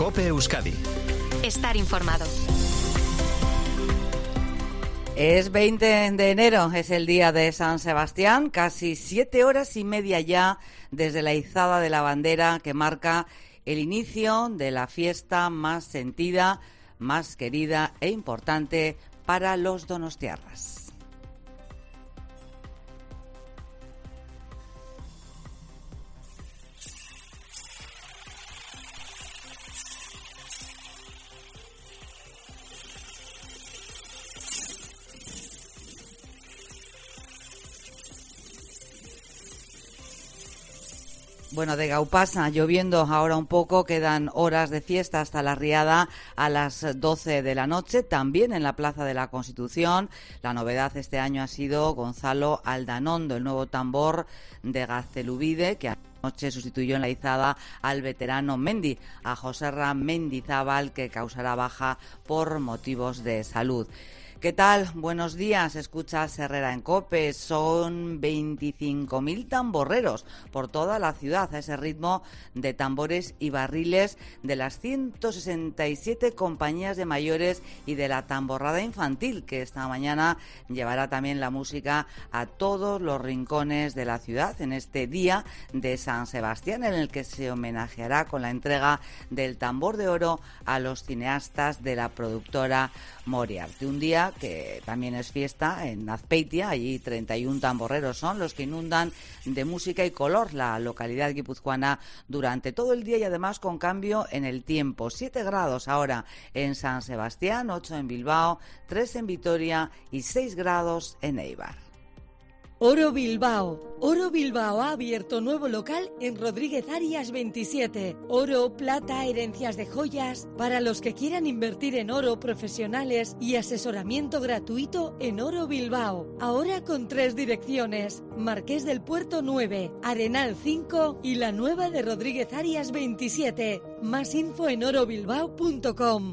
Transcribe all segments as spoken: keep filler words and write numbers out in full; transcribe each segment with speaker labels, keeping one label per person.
Speaker 1: COPE Euskadi.
Speaker 2: Estar informado.
Speaker 3: Es veinte de enero, es el día de San Sebastián, casi siete horas y media ya desde la izada de la bandera que marca el inicio de la fiesta más sentida, más querida e importante para los donostiarras. Bueno, de Gaupasa, lloviendo ahora un poco, quedan horas de fiesta hasta la riada a las doce de la noche, también en la Plaza de la Constitución. La novedad este año ha sido Gonzalo Aldanondo, el nuevo tambor de Gaztelubide, que anoche sustituyó en la izada al veterano Mendi, a Joserra Mendizábal, que causará baja por motivos de salud. ¿Qué tal? Buenos días. Escuchas Herrera en COPE. Son veinticinco mil tamborreros por toda la ciudad a ese ritmo de tambores y barriles de las ciento sesenta y siete compañías de mayores y de la tamborrada infantil, que esta mañana llevará también la música a todos los rincones de la ciudad en este día de San Sebastián, en el que se homenajeará con la entrega del tambor de oro a los cineastas de la productora Moriarty. Un día que también es fiesta en Azpeitia. Allí treinta y uno tamborreros son los que inundan de música y color la localidad guipuzcoana durante todo el día, y además con cambio en el tiempo. siete grados ahora en San Sebastián, ocho en Bilbao, tres en Vitoria y seis grados en Eibar.
Speaker 4: Oro Bilbao. Oro Bilbao ha abierto nuevo local en Rodríguez Arias veintisiete. Oro, plata, herencias de joyas. Para los que quieran invertir en oro, profesionales y asesoramiento gratuito en Oro Bilbao. Ahora con tres direcciones: Marqués del Puerto nueve, Arenal cinco y la nueva de Rodríguez Arias veintisiete. Más info en oro bilbao punto com.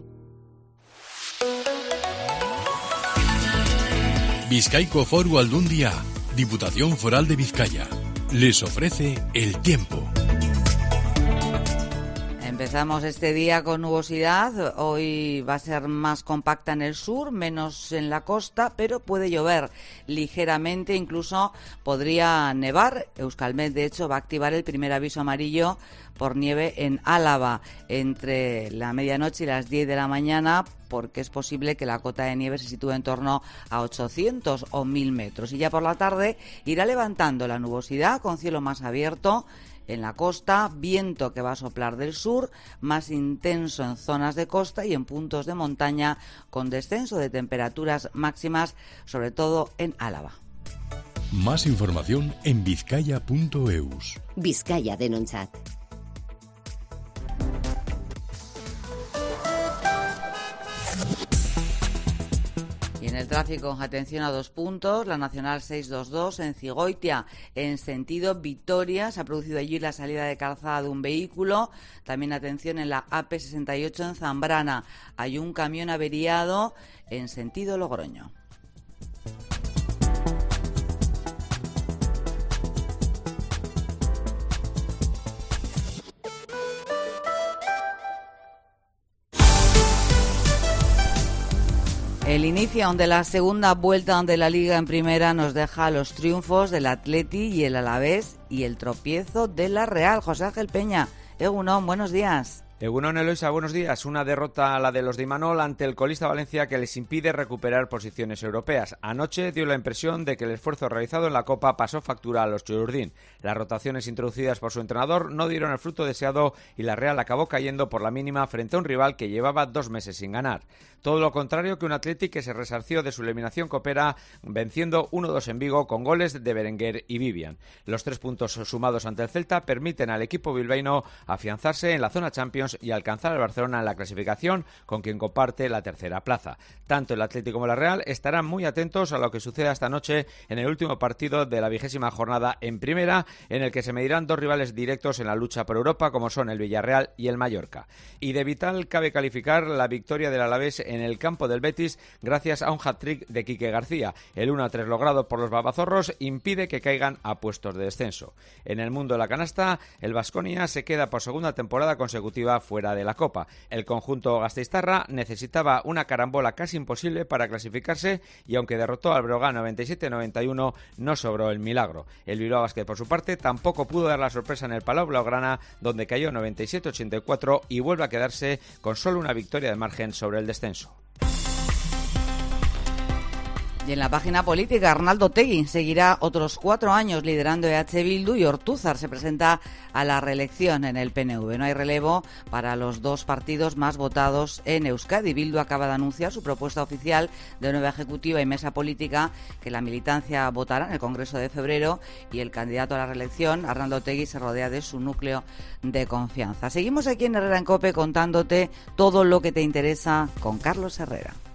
Speaker 1: Bizkaiko Foru Aldundia, Diputación Foral de Vizcaya, les ofrece el tiempo.
Speaker 3: Empezamos este día con nubosidad. Hoy va a ser más compacta en el sur, menos en la costa, pero puede llover ligeramente, incluso podría nevar. Euskalmet, de hecho, va a activar el primer aviso amarillo por nieve en Álava entre la medianoche y las diez de la mañana, porque es posible que la cota de nieve se sitúe en torno a ochocientos o mil metros. Y ya por la tarde irá levantando la nubosidad con cielo más abierto en la costa, viento que va a soplar del sur, más intenso en zonas de costa y en puntos de montaña, con descenso de temperaturas máximas, sobre todo en Álava.
Speaker 1: Más información en bizkaia punto eus.
Speaker 5: Vizcaya denontzat.
Speaker 3: En el tráfico, atención a dos puntos. La Nacional seiscientos veintidós en Zigoitia, en sentido Vitoria. Se ha producido allí la salida de calzada de un vehículo. También atención en la A P sesenta y ocho en Zambrana. Hay un camión averiado en sentido Logroño. El inicio de la segunda vuelta de la Liga en Primera nos deja los triunfos del Atleti y el Alavés y el tropiezo de la Real. José Ángel Peña, Egunon, buenos días.
Speaker 6: Egunon, Eloisa, buenos días. Una derrota a la de los de Imanol ante el colista Valencia que les impide recuperar posiciones europeas. Anoche dio la impresión de que el esfuerzo realizado en la Copa pasó factura a los Chururdín. Las rotaciones introducidas por su entrenador no dieron el fruto deseado y la Real acabó cayendo por la mínima frente a un rival que llevaba dos meses sin ganar. Todo lo contrario que un Athletic que se resarció de su eliminación copera venciendo uno dos en Vigo con goles de Berenguer y Vivian. Los tres puntos sumados ante el Celta permiten al equipo bilbaíno afianzarse en la zona Champions y alcanzar al Barcelona en la clasificación, con quien comparte la tercera plaza. Tanto el Athletic como la Real estarán muy atentos a lo que suceda esta noche en el último partido de la vigésima jornada en Primera, en el que se medirán dos rivales directos en la lucha por Europa, como son el Villarreal y el Mallorca. Y de vital cabe calificar la victoria del Alavés en el campo del Betis gracias a un hat-trick de Quique García. El uno a tres logrado por los babazorros impide que caigan a puestos de descenso. En el mundo de la canasta, el Baskonia se queda por segunda temporada consecutiva temporada fuera de la Copa. El conjunto gasteiztarra necesitaba una carambola casi imposible para clasificarse y aunque derrotó al Breogán noventa y siete a noventa y uno, no sobró el milagro. El Bilbao Basket, por su parte, tampoco pudo dar la sorpresa en el Palau Blaugrana, donde cayó noventa y siete a ochenta y cuatro y vuelve a quedarse con solo una victoria de margen sobre el descenso.
Speaker 3: Y en la página política, Arnaldo Otegi seguirá otros cuatro años liderando E H Bildu y Ortúzar se presenta a la reelección en el P N V. No hay relevo para los dos partidos más votados en Euskadi. Bildu acaba de anunciar su propuesta oficial de nueva ejecutiva y mesa política que la militancia votará en el Congreso de febrero y el candidato a la reelección, Arnaldo Otegi, se rodea de su núcleo de confianza. Seguimos aquí en Herrera en COPE contándote todo lo que te interesa con Carlos Herrera.